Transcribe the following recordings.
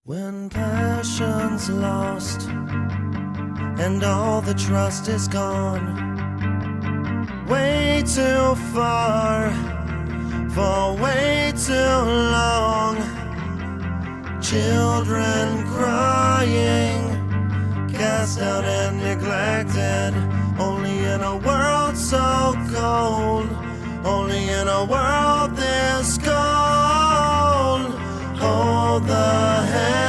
When passion's lost and all the trust is gone, way too far for way too long, children crying, cast out and neglected, only in a world so cold, only in a world this cold. Hold the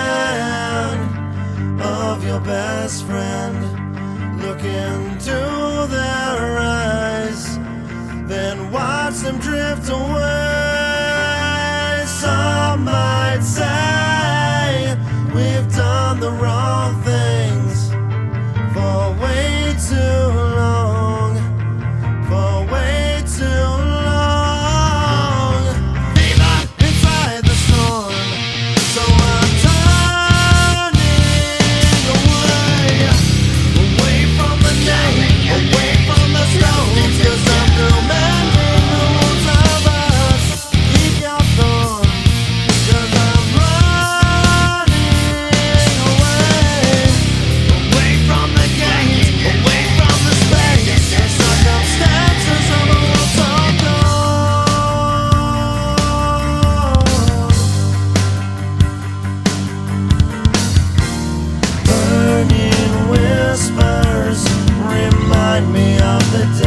hand of your best friend, look into their eyes, then watch them drift away. Some might say we've done the wrong things for way too long, for way too long. Fever inside the storm, so I'm turning away from the night, away from the stones, 'cause I'm still mending the wounds of us. Keep your thorn, 'cause I'm running away from the gate, away from the space, the circumstances of a world so cold. Burning whispers remind me of the day